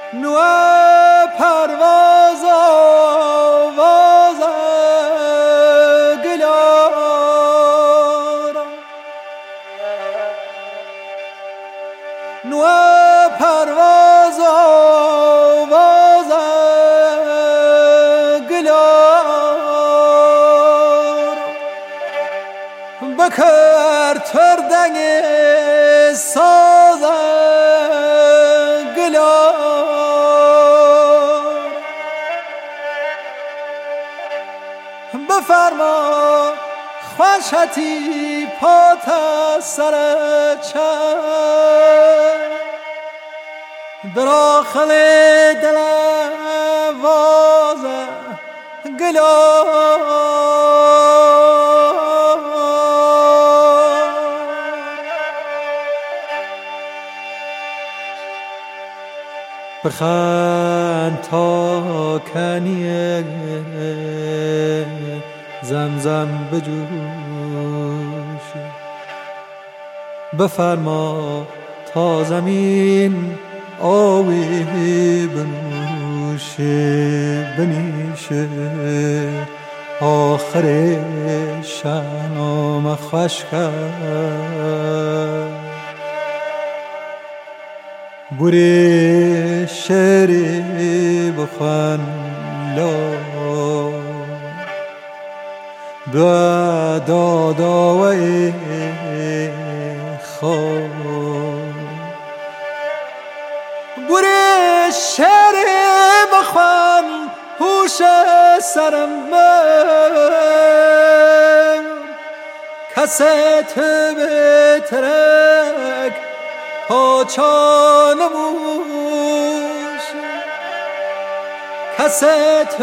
نوع پرواز آواز گلارا نوع پرواز آواز گلارا بکر تردنگ ساز بفرما خوشتی پات سر چشم در آخل دلم واز بخند تا کنیه زمزم بجوش بفرما تا زمین آبی بنوشه بنیشه آخر شام خوش کرد بوری شعری بخوان لا داداوی خواب بوری شعری بخوان هوش سرم کست بترک پاچانموش کست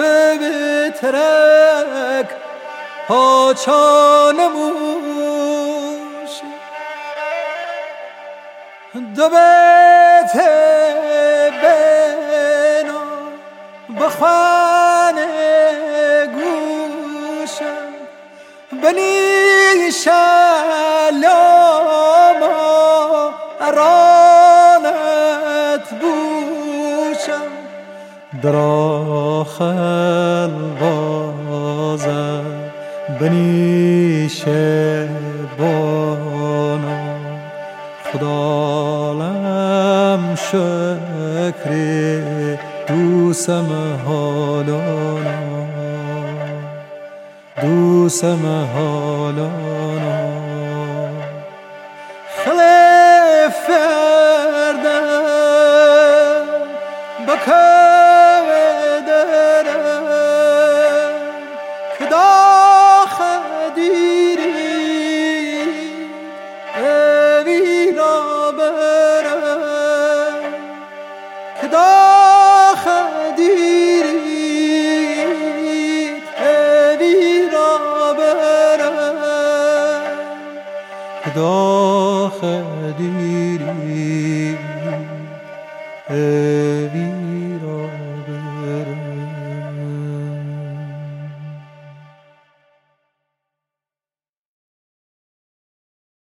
بترک پاچانموش دو بیت بنا بخوان گوشم بنی شلاما رانت بوشم در آخر بازم بنی شبانا خدالم شکری دوسم حالانا دوسم حالانا خلف فردم بکم درم که داخ دیری اوینا برم که داخ دیری اوینا برم که داخ دیری